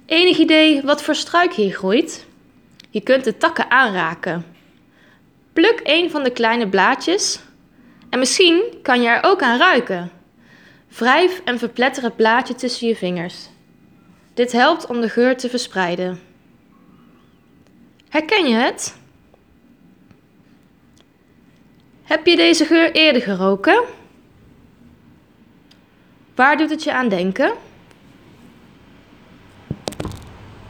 Enig idee wat voor struik hier groeit? Je kunt de takken aanraken. Pluk een van de kleine blaadjes en misschien kan je er ook aan ruiken. Wrijf en verpletter het blaadje tussen je vingers. Dit helpt om de geur te verspreiden. Herken je het? Heb je deze geur eerder geroken? Waar doet het je aan denken?